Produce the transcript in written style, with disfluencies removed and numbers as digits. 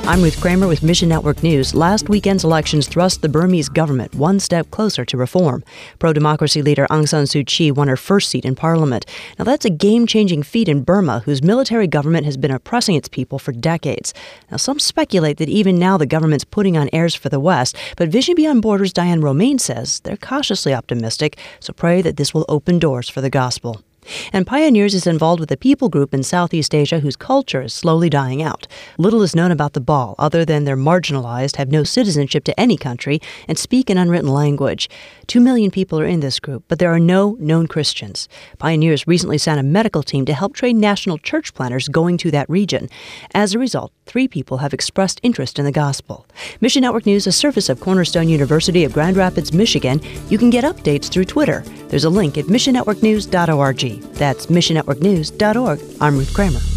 I'm Ruth Kramer with Mission Network News. Last weekend's elections thrust the Burmese government one step closer to reform. Pro-democracy leader Aung San Suu Kyi won her first seat in parliament. Now that's a game-changing feat in Burma, whose military government has been oppressing its people for decades. Now some speculate that even now the government's putting on airs for the West, but Vision Beyond Borders' Diane Romaine says they're cautiously optimistic, so pray that this will open doors for the gospel. And Pioneers is involved with a people group in Southeast Asia whose culture is slowly dying out. Little is known about the Bal, other than they're marginalized, have no citizenship to any country, and speak an unwritten language. 2 million people are in this group, but there are no known Christians. Pioneers recently sent a medical team to help train national church planners going to that region. As a result, 3 people have expressed interest in the gospel. Mission Network News, a service of Cornerstone University of Grand Rapids, Michigan. You can get updates through Twitter. There's a link at missionnetworknews.org. That's missionnetworknews.org. I'm Ruth Kramer.